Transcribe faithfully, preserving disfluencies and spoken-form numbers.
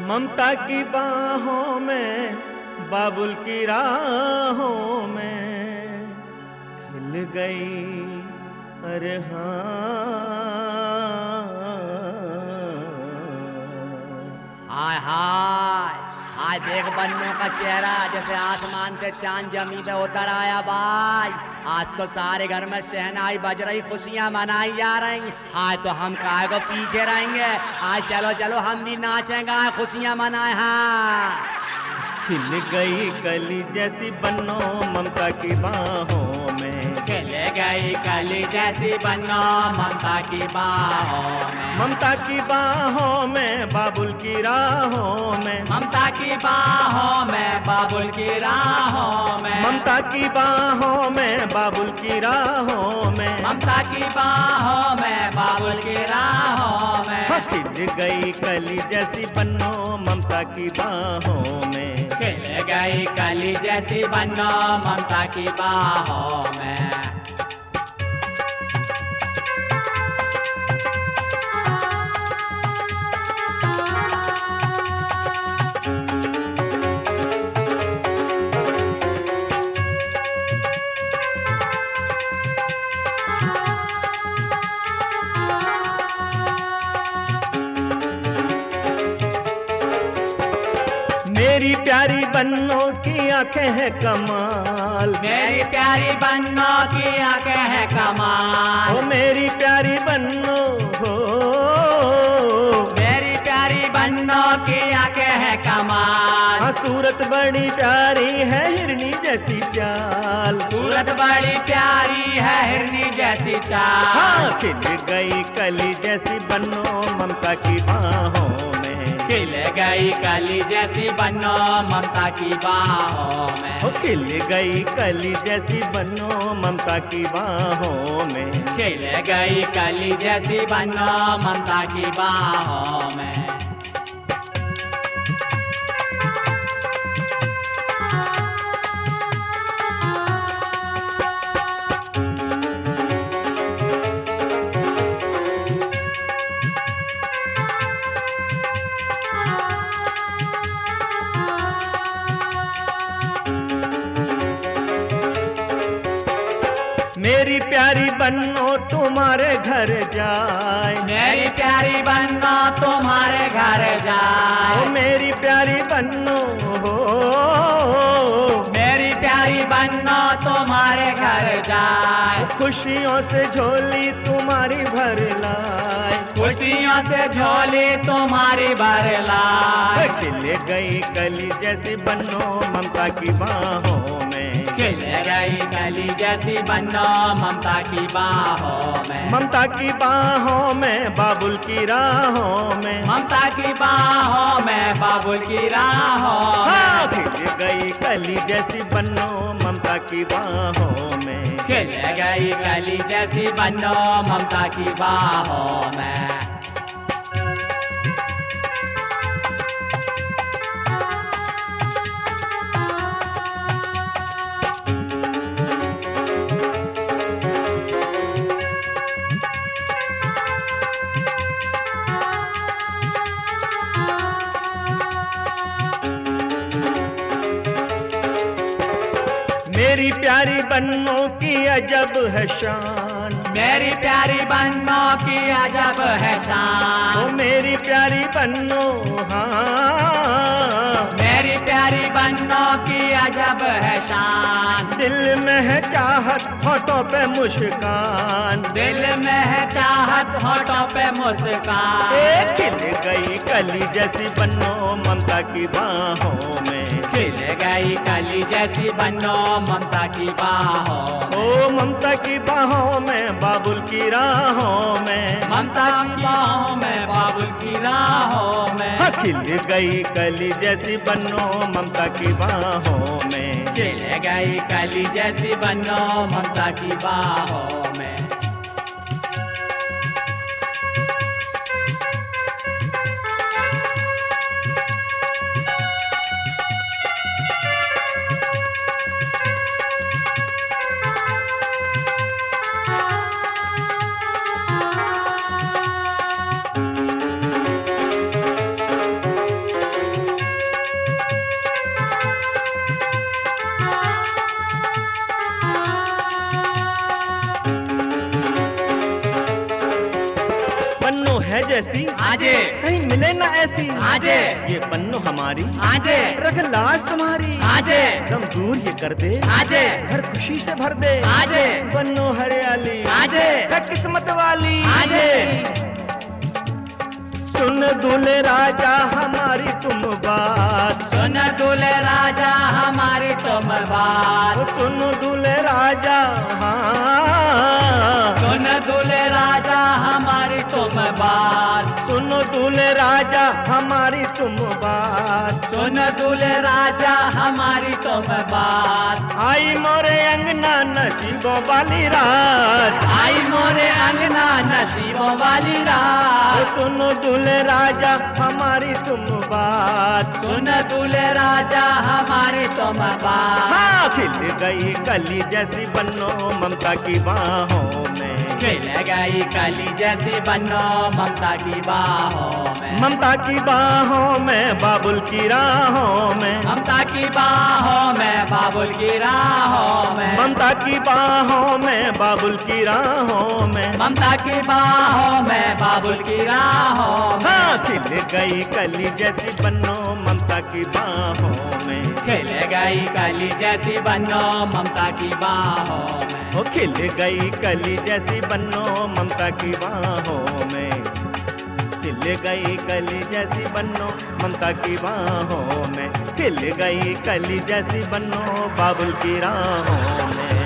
ममता की बाहों में, बाबुल की राहों में खिल गई। अरे हाँ, हाय हाय हाय देख बन्नों का चेहरा जैसे आसमान से चांद जमी पे उतर आया भाई। आज तो सारे घर में शहनाई बज रही, खुशियां मनाई जा रही। हाय तो हम काहे को पीछे रहेंगे, आज चलो चलो हम भी नाचेंगे, खुशियां मनाए। हाँ खिल गई कली जैसी बन्नो ममता की बाहों में, खिल गई कली जैसी बन्नो ममता की बाहों में। ममता की बाहों में, बाबुल की राहों में, ममता की बाहों में, बाबुल की राहों में। ममता की बाहों में, बाबुल की राहों में, ममता की बाहों में, बाबुल की राहों में। खिल गई कली जैसी बन्नो ममता की बाहों में, खिल गई कली जैसी बन्नो ममता की बाहों में। मेरी प्यारी बन्नो की आंखें हैं कमाल, मेरी प्यारी बन्नो की आंखें हैं कमाल। ओ मेरी प्यारी बन्नो हो, मेरी प्यारी बन्नो की आंखें हैं कमाल। हाँ सूरत बड़ी प्यारी है हिरनी जैसी चाल, सूरत बड़ी प्यारी है हिरनी जैसी चाल। हाँ खिल गई कली जैसी बन्नो ममता की बाहों में, खिल गई कली जैसी बन्नो ममता की बाहों में। ओ खिल गई कली जैसी बन्नो ममता की बाहों में, खिल गई कली जैसी बन्नो ममता की बाहों में। मेरी प्यारी बन्नो तुम्हारे घर जाए, मेरी प्यारी बन्नो तुम्हारे घर जाए। ओ मेरी प्यारी बन्नो हो, मेरी प्यारी बन्नो तुम्हारे घर जाए। खुशियों से झोली तुम्हारी भर लाए, खुशियों से झोली तुम्हारी भर लाए। खिल गई कली जैसी बन्नो ममता की बाहों में, खिल गई कली जैसी बन्नो ममता की बाहों में। ममता की बाहों में, बाबुल की राहों में, ममता की बाहों में, बाबुल की राहों हाँ में। खिल गई कली जैसी बन्नो ममता की बाहों में, खिल गई कली जैसी बन्नो ममता की बाहों में। मेरी प्यारी बन्नो की अजब है शान, मेरी प्यारी बन्नो की अजब है शान। ओ मेरी प्यारी बन्नो हाँ, मेरी प्यारी बन्नो की अजब है शान। दिल में है चाहत होठों पे मुस्कान, दिल में है चाहत होठों पे मुस्कान। ए खिल गई कली जैसी बन्नो ममता की बाहों में, खिल गई कली जैसी बन्नो ममता की बाहों में। ओ ममता की बाहों में, बाबुल की राहों में, ममता की बाहों में, बाबुल की राहों में। हाँ खिल गई कली जैसी बन्नो ममता की बाहों में, खिल गई कली जैसी बन्नो ममता की बाहों में। जैसी आजे कहीं मिले ना ऐसी आजे ये बन्नो हमारी आजे रख लाज तुम्हारी आजे गम दूर ये कर दे आजे घर खुशी से भर दे आजे बन्नो हरियाली आजे है किस्मत वाली आजे सुन दूल्हे राजा हमारी तुम बात सुन दूल्हे राजा हमारी तुम बात सुन दूल्हे राजा हाँ सुन दूल्हे राजा हमारी तुम बात सुन दूल्हे राजा हमारी तुम बात सुन दूल्हे राजा हमारी तुम बात आई मोरे अंगना नसीबों वाली रात आई मोरे अंगना नसीबों वाली रात सुन दूल्हे राजा हमारी तुम बात सुन दूल्हे राजा हमारी तुम बात हाँ खिल गई कली जैसी बन्नो ममता की बाहों में खिल गई कली जैसी बन्नो ममता की बाहों में ममता की बाहों में बाबुल की राहों में ममता की बाहों में बाबुल की राहों में ममता की बाहों में बाबुल की राहों में ममता की बाहों में बाबुल की राहों में हाँ खिल गई कली जैसी बन्नो ममता की बाहों में खिल गई कली जैसी बन्नो ममता की बाहों में वो खिल गई कली जैसी बन्नो ममता की बाहों में खिल गई कली जैसी बन्नो ममता की बाहों में खिल गई कली जैसी बन्नो बाबुल की राहों में